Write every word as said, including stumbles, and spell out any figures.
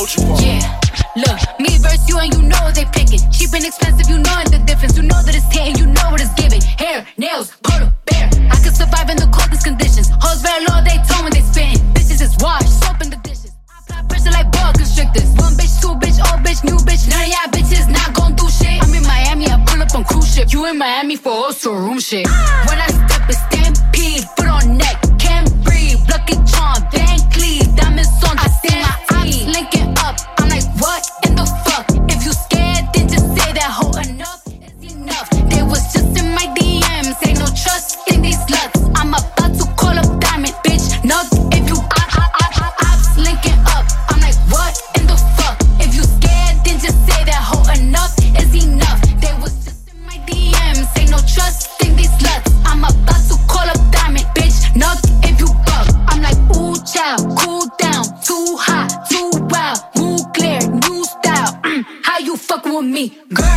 what you want. Yeah, look, me versus you and you know what they picking. Cheap and expensive, you know the difference. You know that it's hitting, you know what it's giving. Hair, nails, polar bear. I can survive in the coldest conditions. Hoes very low, they tone when they spin. Bitches is washed, soap in the dishes. I apply pressure like boa constrictors. One bitch, two bitch, old bitch, new bitch. None of y'all bitches not gon' do shit. I'm in Miami, I pull up on cruise ship. You in Miami for also room shit. When I step, it's stampede, foot on neck, can't breathe. Lucky charm, Van Cleef, diamonds on the stand. My eyes linking up, I'm like, what in the fuck? If you scared, then just say that hoe. Enough is enough. They was just in my D Ms, ain't no trust in these sluts. I'm about to call up Diamond, bitch. Nuck if you I I I I ops linking up. I'm like, what in the fuck? If you scared, then just say that hoe. Enough is enough. They was just in my D Ms, ain't no trust in these sluts. I'm about to call up Diamond, bitch. Nuck if you buck. I'm like, ooh, child, cool down, too hot, too wild, move clear, new style. Mm, how you fucking with me, girl?